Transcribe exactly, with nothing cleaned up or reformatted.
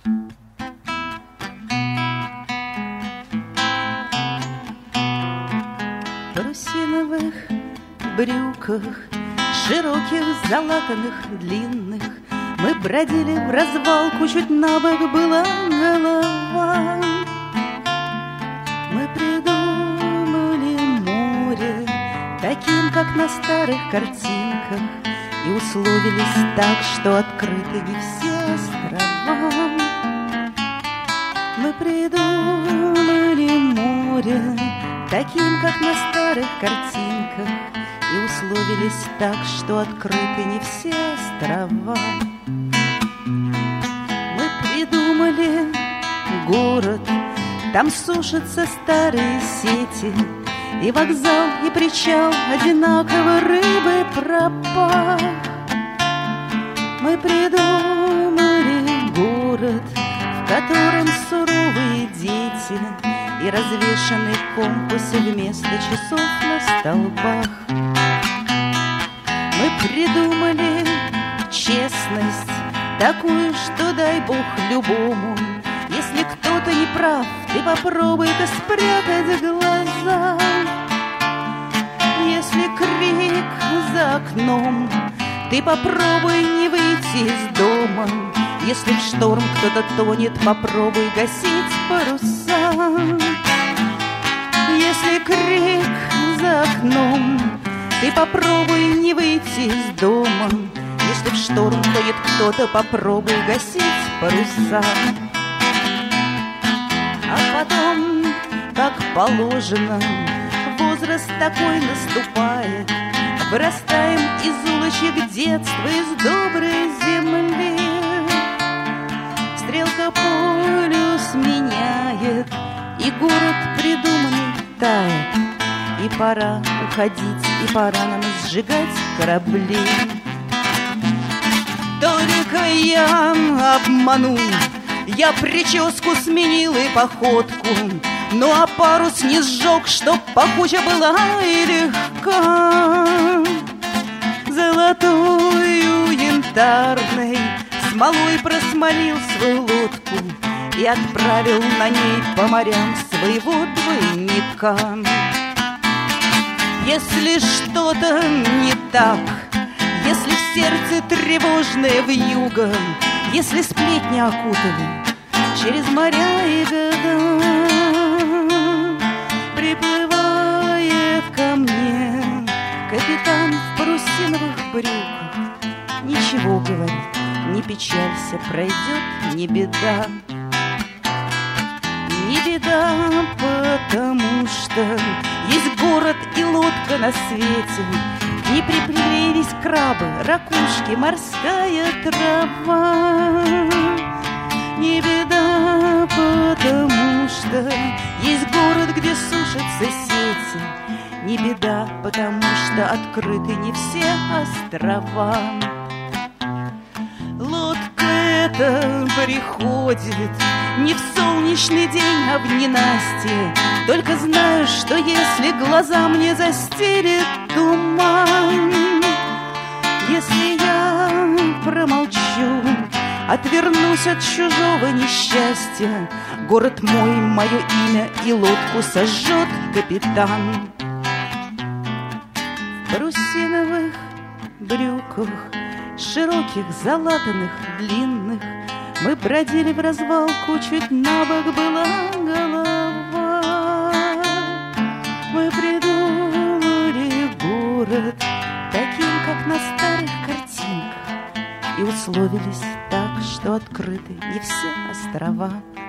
В парусиновых брюках, широких, залатанных, длинных, мы бродили в развалку, чуть на бок была голова. Мы придумали море, таким, как на старых картинках, и условились так, что открыты не все острова. Мы придумали море, таким, как на старых картинках, и условились так, что открыты не все острова. Мы придумали город, там сушатся старые сети, и вокзал, и причал одинаково рыбы пропах. Мы придумали город, в котором суровые дети и развешаны компасы вместо часов на столбах. Мы придумали честность, такую, что дай Бог любому. Если кто-то не прав, ты попробуй-ка спрятать глаза. Если крик за окном, ты попробуй не выйти из дома. Если в шторм кто-то тонет, попробуй гасить паруса. Если крик за окном, ты попробуй не выйти из дома. Если в шторм тонет кто-то, попробуй гасить паруса. А потом, как положено, возраст такой наступает, вырастаем из улочек детства, из доброй земли. Стрелка полюс меняет, и город придуманный тает, и пора уходить, и пора нам сжигать корабли. Только я обманул, я прическу сменил и походку, ну а парус не сжег, чтоб пахуча была и легка. Золотою янтарной смолой просмолил свою лодку и отправил на ней по морям своего двойника. Если что-то не так, если в сердце тревожное вьюга, если сплетни окутали через моря и года, приплывает ко мне капитан в парусиновых брюках. Ничего, говорит, не печалься, пройдет, не беда. Не беда, потому что есть город и лодка на свете, не приплелись крабы, ракушки, морская трава. Не беда, потому что есть город, где сушатся сети. Не беда, потому что открыты не все острова. Лодка эта приходит не в солнечный день, а в ненастье. Только знаю, что если глаза мне застелит туман, если я промолчу, отвернусь от чужого несчастья, город мой, мое имя и лодку сожжет капитан. В парусиновых брюках, широких, залатанных, длинных, мы бродили в развалку, чуть на бок была голова. Мы придумали город, таким, как на старых картинках, и условились так, что открыты не все острова.